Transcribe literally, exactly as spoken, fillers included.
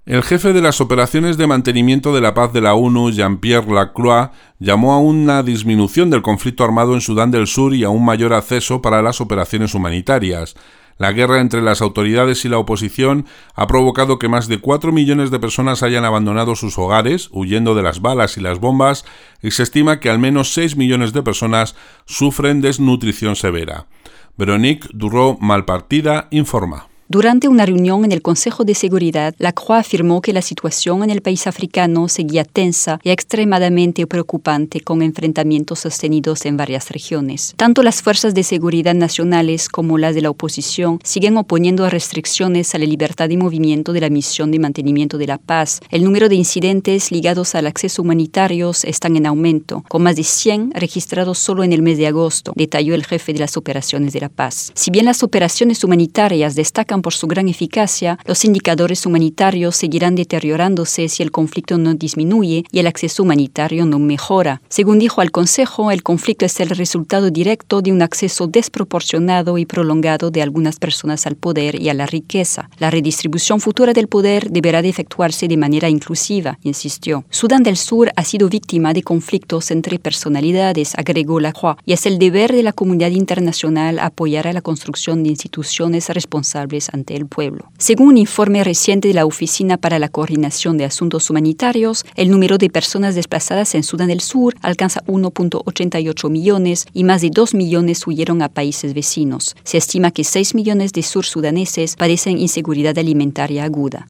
El jefe de las operaciones de mantenimiento de la paz de la ONU, Jean-Pierre Lacroix, llamó a una disminución del conflicto armado en Sudán del Sur y a un mayor acceso para las operaciones humanitarias. La guerra entre las autoridades y la oposición ha provocado que más de cuatro millones de personas hayan abandonado sus hogares, huyendo de las balas y las bombas, y se estima que al menos seis millones de personas sufren desnutrición severa. Véronique Duro-Malpartida informa. Durante una reunión en el Consejo de Seguridad, Lacroix afirmó que la situación en el país africano seguía tensa y extremadamente preocupante, con enfrentamientos sostenidos en varias regiones. Tanto las fuerzas de seguridad nacionales como las de la oposición siguen oponiendo a restricciones a la libertad de movimiento de la misión de mantenimiento de la paz. El número de incidentes ligados al acceso humanitario están en aumento, con más de cien registrados solo en el mes de agosto, detalló el jefe de las operaciones de la paz. Si bien las operaciones humanitarias destacan por su gran eficacia, los indicadores humanitarios seguirán deteriorándose si el conflicto no disminuye y el acceso humanitario no mejora. Según dijo al Consejo, el conflicto es el resultado directo de un acceso desproporcionado y prolongado de algunas personas al poder y a la riqueza. La redistribución futura del poder deberá de efectuarse de manera inclusiva, insistió. Sudán del Sur ha sido víctima de conflictos entre personalidades, agregó Lacroix, y es el deber de la comunidad internacional apoyar a la construcción de instituciones responsables ante el pueblo. Según un informe reciente de la Oficina para la Coordinación de Asuntos Humanitarios, el número de personas desplazadas en Sudán del Sur alcanza uno punto ochenta y ocho millones y más de dos millones huyeron a países vecinos. Se estima que seis millones de sursudaneses padecen inseguridad alimentaria aguda.